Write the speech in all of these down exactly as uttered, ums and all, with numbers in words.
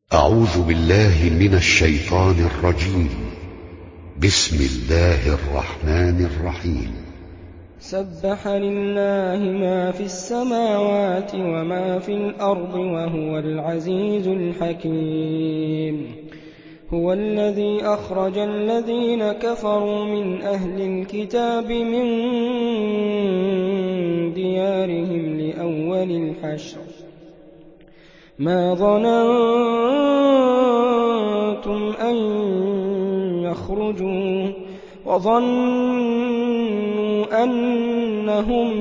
أعوذ بالله من الشيطان الرجيم. بسم الله الرحمن الرحيم. سبح لله ما في السماوات وما في الأرض وهو العزيز الحكيم. هو الذي أخرج الذين كفروا من أهل الكتاب من ديارهم لأول الحشر ما ظننتم أن يخرجوا وظنوا أنهم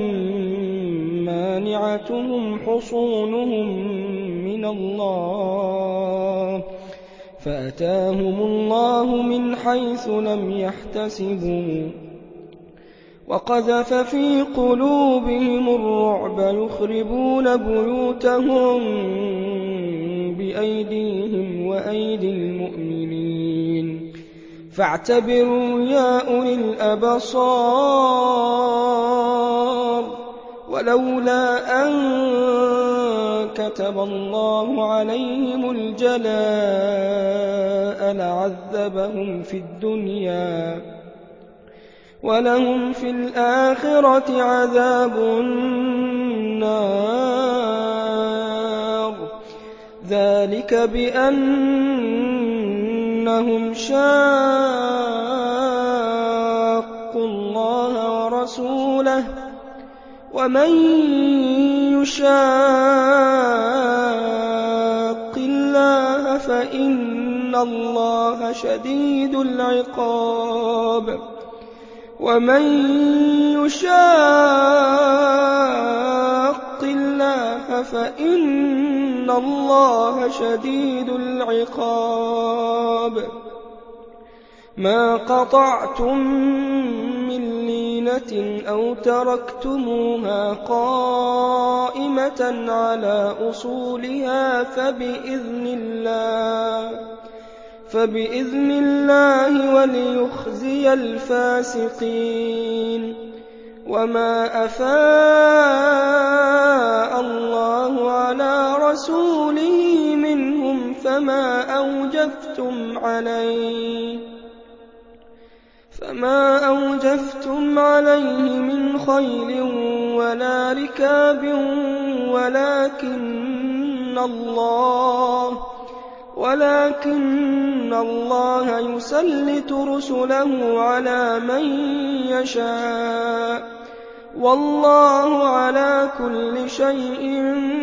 مانعتهم حصونهم من الله فأتاهم الله من حيث لم يحتسبوا وقذف في قلوبهم الرعب يخربون بيوتهم بأيديهم وأيدي المؤمنين فاعتبروا يا أولي الأبصار ولولا أن كتب الله عليهم الجلاء لعذبهم في الدنيا ولهم في الآخرة عذاب النار ذلك بأنهم شاقوا الله ورسوله ومن يشاق الله فإن الله شديد العقاب ومن يشاق الله فإن الله شديد العقاب ما قطعتم من لينة أو تركتموها قائمة على أصولها فبإذن الله فبإذن الله وليخزي الفاسقين وما أفاء الله على رسوله منهم فما أوجفتم عليه فما أوجفتم عليه من خيل ولا ركاب ولكن الله ولكن الله يسلط رسله على من يشاء والله على كل شيء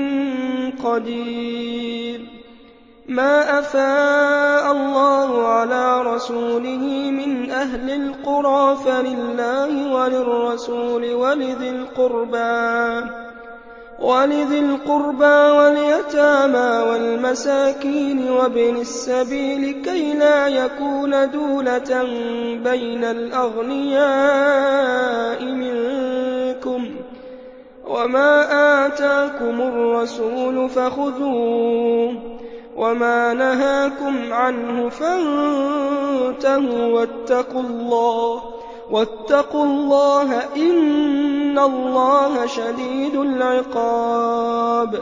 قدير ما أفاء الله على رسوله من أهل القرى فلله وللرسول ولذي القربى ولذي القربى واليتامى والمساكين وابن السبيل كي لا يكون دولة بين الأغنياء منكم وما آتاكم الرسول فخذوه وما نهاكم عنه فانتهوا واتقوا الله واتقوا الله إن الله شديد العقاب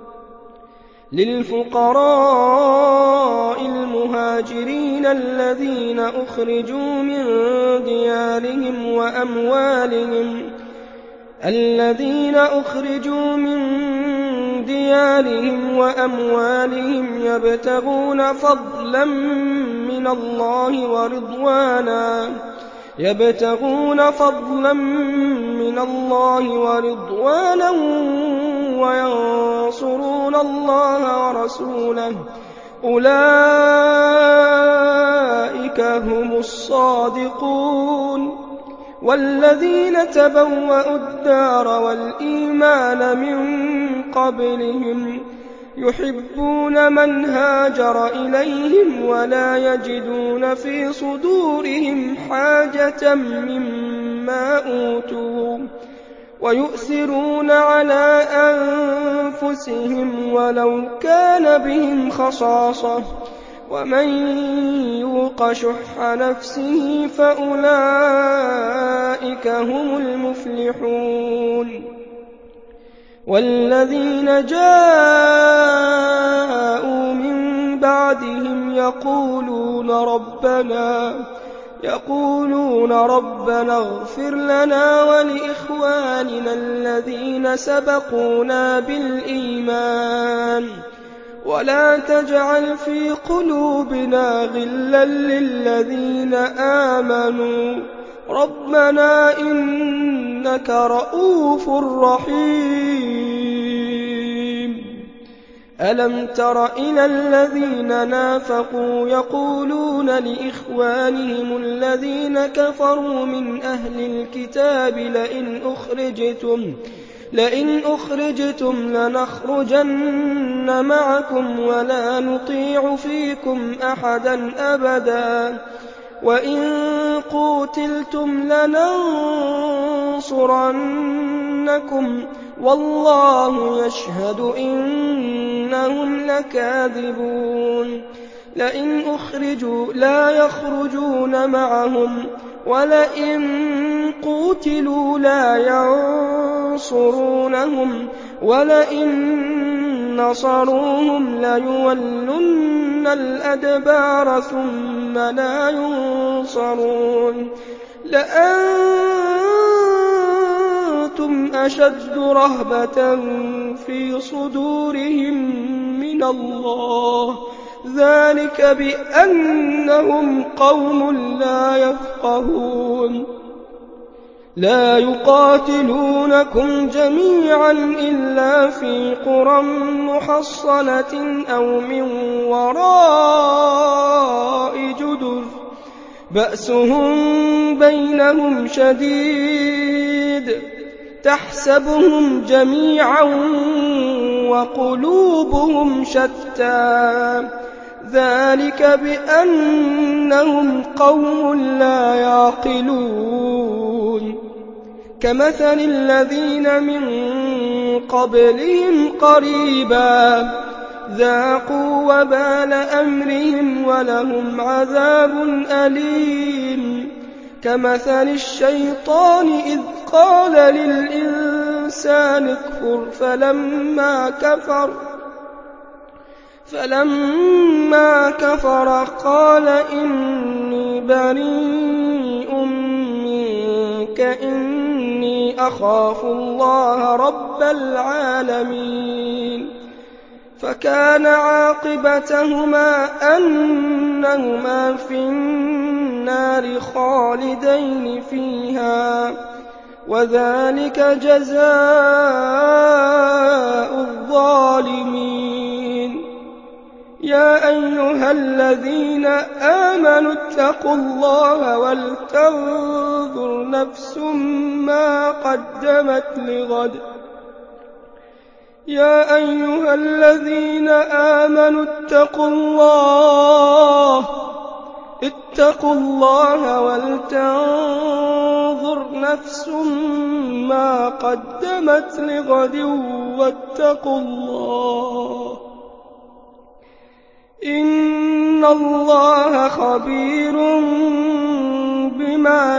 للفقراء المهاجرين الذين أخرجوا من ديارهم وأموالهم الذين أخرجوا من ديارهم وأموالهم يبتغون فضلا من الله ورضوانا يبتغون فضلا من الله ورضوانا وينصرون الله ورسوله أولئك هم الصادقون والذين تبوأوا الدار والإيمان من قبلهم يحبون من هاجر إليهم ولا يجدون في صدورهم حاجة مما أوتوا ويؤثرون على أنفسهم ولو كان بهم خصاصة ومن يوق شح نفسه فأولئك هم المفلحون والذين جاءوا من بعد بعدهم يقولون ربنا يقولون ربنا اغفر لنا ولإخواننا الذين سبقونا بالإيمان ولا تجعل في قلوبنا غلا للذين آمنوا ربنا إنك رؤوف رحيم. ألم تر إلى الذين نافقوا يقولون لإخوانهم الذين كفروا من أهل الكتاب لئن أخرجتم لئن أخرجتم لنخرجن معكم ولا نطيع فيكم أحدا أبدا وإن قوتلتم لننصرنكم والله يشهد إنهم لكاذبون. لئن أخرجوا لا يخرجون معهم ولئن قوتلوا لا ينصرونهم ولئن نصروهم ليولن الأدبار ثم لا ينصرون. لأنتم أشد رهبة في صدورهم من الله ذلك بأنهم قوم لا يفقهون. لا يقاتلونكم جميعا إلا في قرى محصنة أو من وراء جدر بأسهم بينهم شديد تحسبهم جميعا وقلوبهم شتى ذلك بأنهم قوم لا يعقلون. كمثل الذين من قبلهم قريبا ذاقوا وبال أمرهم ولهم عذاب أليم. كمثل الشيطان إذ قال للإنسان اكفر فلما كفر فلما كفر قال إني بريء منك إني أخاف الله رب العالمين. فكان عاقبتهما أنهما في النار خالدين فيها وذلك جزاء الظالمين. يا أيها الذين آمنوا اتقوا الله ولتنظر نفس ما قدمت لغد يا أيها الذين آمنوا اتقوا الله اتقوا الله ولتنظر نفس ما قدمت لغد واتقوا الله إن الله خبير بما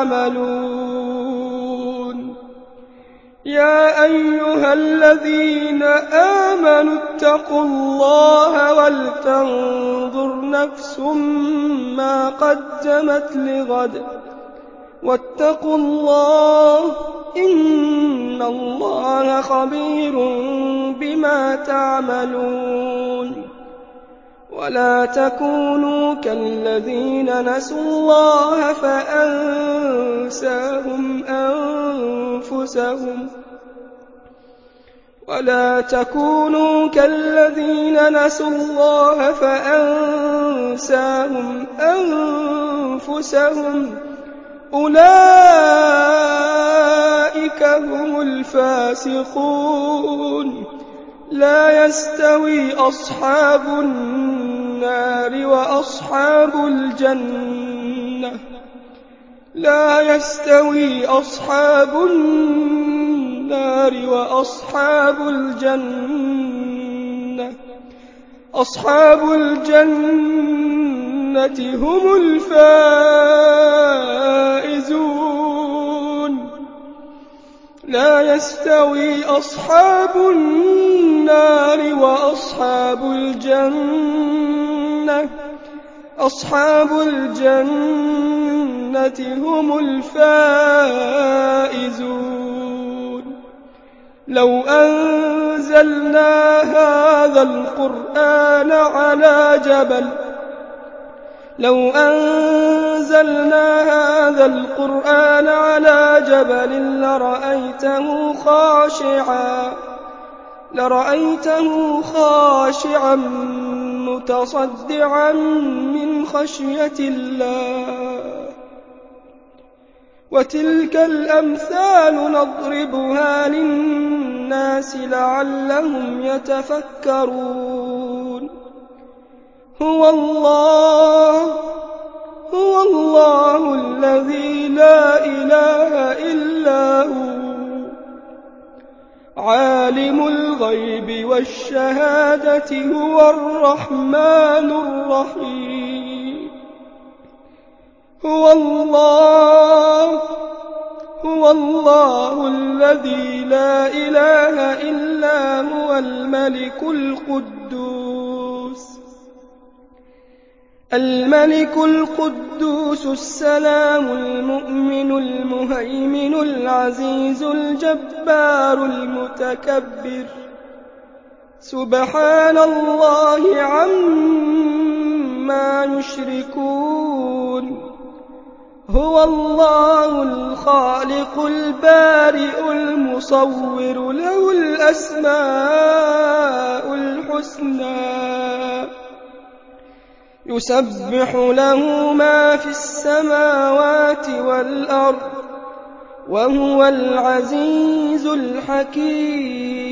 تعملون. يا أيها الذين آمنوا اتقوا الله ولتنظر نفس ما قدمت لغد واتقوا الله إن الله خبير بما تعملون. ولا تكونوا كالذين نسوا الله فأنساهم أنفسهم ولا تكونوا كالذين نسوا الله فأنساهم أنفسهم أولئك هم الفاسقون. لا يستوي أصحاب النار وأصحاب الجنة لا يستوي أصحاب النار وأصحاب الجنة أصحاب الجنة هم الفائزون. لا يستوي أصحاب النار وأصحاب الجنة أصحاب الجنة هم الفائزون لو أنزلنا هذا القرآن على جبل لو أنزلنا هذا القرآن على جبل لرأيته خاشعا لرأيته خاشعا متصدعا من خشية الله وتلك الأمثال نضربها للناس لعلهم يتفكرون هو الله هو الله الذي لا إله إلا هو عالم الغيب والشهادة هو الرحمن الرحيم هو الله هو الله الذي لا إله إلا هو الملك القدوس الملك القدوس السلام المؤمن المهيمن العزيز الجبار المتكبر سبحان الله عما يشركون هو الله الخالق البارئ المصور له الأسماء الحسنى يسبح له ما في السماوات والأرض وهو العزيز الحكيم